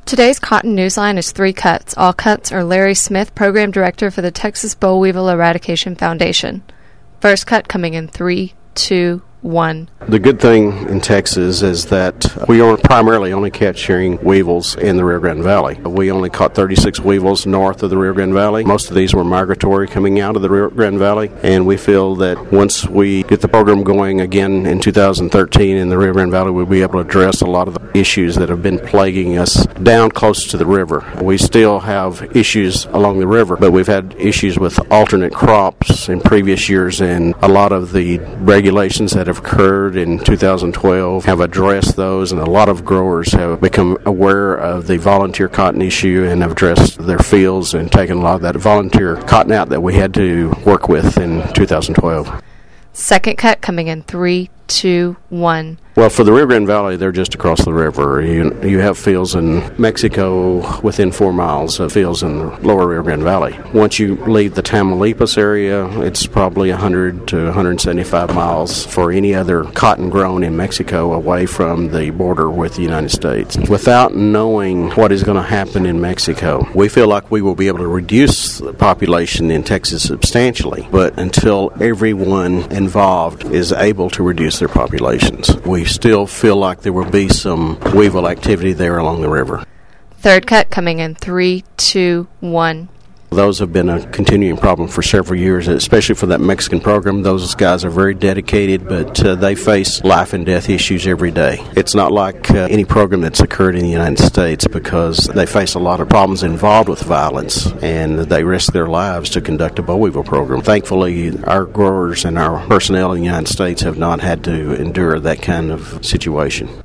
Today's Cotton Newsline is 3 cuts. All cuts are Larry Smith, Program Director for the Texas Boll Weevil Eradication Foundation. First cut coming in 3, 2, 1. The good thing in Texas is that we are primarily only capturing weevils in the Rio Grande Valley. We only caught 36 weevils north of the Rio Grande Valley. Most of these were migratory coming out of the Rio Grande Valley, and we feel that once we get the program going again in 2013 in the Rio Grande Valley, we'll be able to address a lot of the issues that have been plaguing us down close to the river. We still have issues along the river, but we've had issues with alternate crops in previous years, and a lot of the regulations that have occurred in 2012 have addressed those, and a lot of growers have become aware of the volunteer cotton issue and have addressed their fields and taken a lot of that volunteer cotton out that we had to work with in 2012. Second cut coming in 3, 2, 1. Well, for the Rio Grande Valley, they're just across the river. You have fields in Mexico within 4 miles of fields in the lower Rio Grande Valley. Once you leave the Tamaulipas area, it's probably 100 to 175 miles for any other cotton grown in Mexico away from the border with the United States. Without knowing what is going to happen in Mexico, we feel like we will be able to reduce the population in Texas substantially, but until everyone involved is able to reduce their populations, we still feel like there will be some weevil activity there along the river. Third cut coming in 3, 2, 1. Those have been a continuing problem for several years, especially for that Mexican program. Those guys are very dedicated, but they face life and death issues every day. It's not like any program that's occurred in the United States, because they face a lot of problems involved with violence, and they risk their lives to conduct a boll weevil program. Thankfully, our growers and our personnel in the United States have not had to endure that kind of situation.